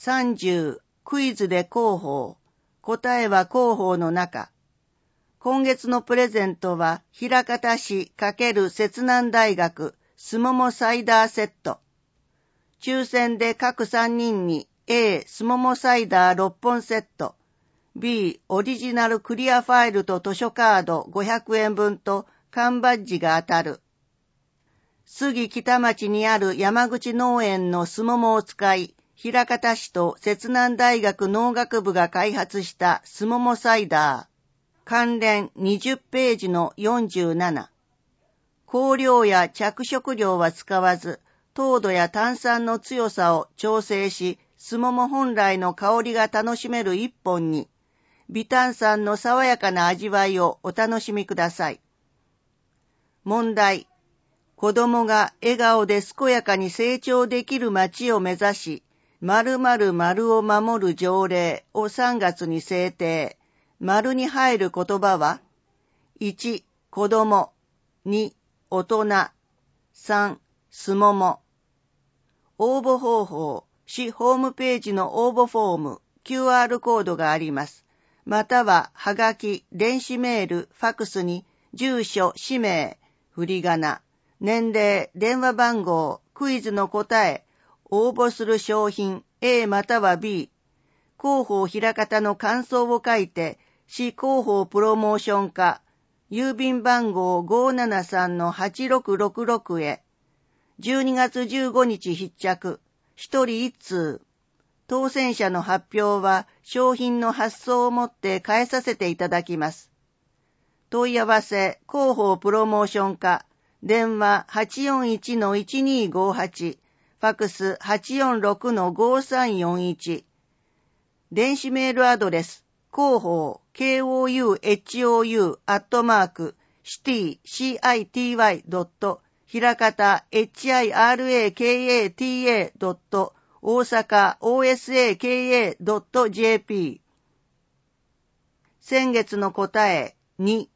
30クイズで広報。答えは広報の中。今月のプレゼントは、枚方市×摂南大学すももサイダーセット。抽選で各3人に A すももサイダー6本セット、B オリジナルクリアファイルと図書カード500円分と缶バッジが当たる。杉北町にある山口農園のすももを使い、枚方市と摂南大学農学部が開発したすももサイダー。関連20ページの47。香料や着色料は使わず、糖度や炭酸の強さを調整し、すもも本来の香りが楽しめる一本に、微炭酸の爽やかな味わいをお楽しみください。問題。子供が笑顔で健やかに成長できる街を目指し、〇〇〇を守る条例を3月に制定。〇に入る言葉は ?1、子供。2、大人。3、すもも。応募方法。市ホームページの応募フォーム、QR コードがあります。または、はがき、電子メール、ファクスに、住所、氏名、振り仮名、年齢、電話番号、クイズの答え、応募する商品 A または B、広報枚方の感想を書いて、市広報プロモーション課、郵便番号 573-8666 へ、12月15日必着、1人1通。当選者の発表は商品の発送をもって返させていただきます。問い合わせ、広報プロモーション課、電話 841-1258、ファクス 846-5341、電子メールアドレス、広報、KOUHOU、city.city.枚方 hirakata 大阪 osaka.jp 先月の答え2